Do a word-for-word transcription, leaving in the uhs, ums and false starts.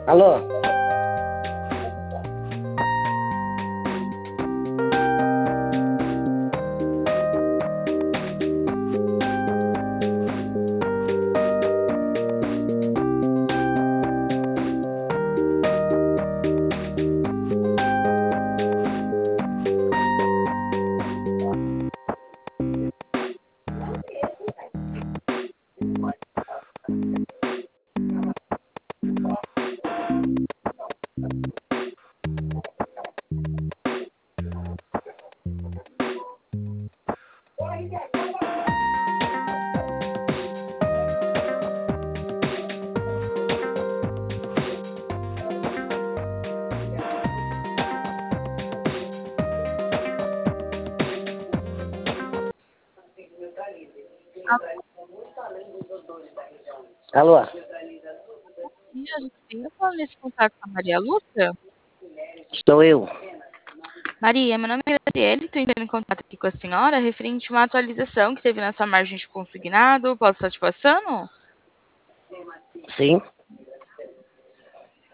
Alô? Alô? dia, gente. Eu falo nesse contato com a Maria Lúcia. Sou eu. Maria, meu nome é Graciele, estou entrando em contato aqui com a senhora referente a uma atualização que teve na sua margem de consignado. Posso estar te passando? Sim.